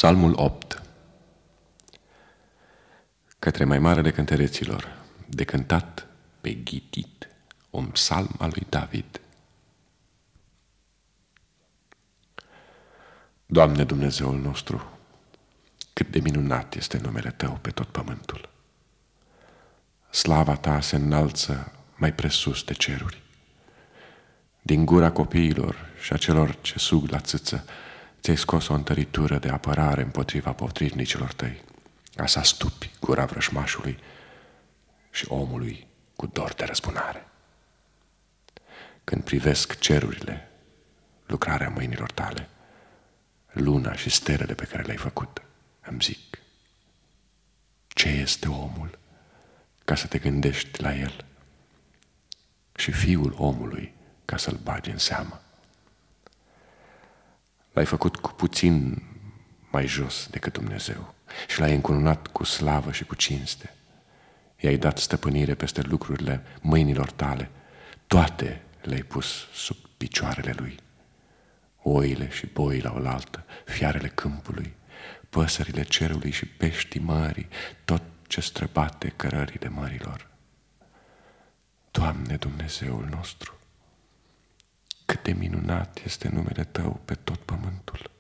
Psalmul 8. Către mai marele cântăreților, de cântat pe ghitit, un psalm al lui David. Doamne Dumnezeul nostru, cât de minunat este numele Tău pe tot pământul. Slava Ta se înalță mai presus de ceruri. Din gura copiilor și a celor ce sug la țâță, Ți-ai scos o întăritură de apărare împotriva potrivnicilor Tăi, ca să astupi gura vrășmașului și omului cu dor de răzbunare. Când privesc cerurile, lucrarea mâinilor Tale, luna și stelele pe care le-ai făcut, îmi zic: ce este omul ca să te gândești la el, și fiul omului ca să-l bagi în seamă? L-ai făcut cu puțin mai jos decât Dumnezeu și l-ai încununat cu slavă și cu cinste. I-ai dat stăpânire peste lucrurile mâinilor Tale, toate le-ai pus sub picioarele Lui. Oile și boii la oaltă, fiarele câmpului, păsările cerului și peștii mării, tot ce străbate cărările mărilor. Doamne Dumnezeul nostru, cât de minunat este numele Tău pe tot pământul!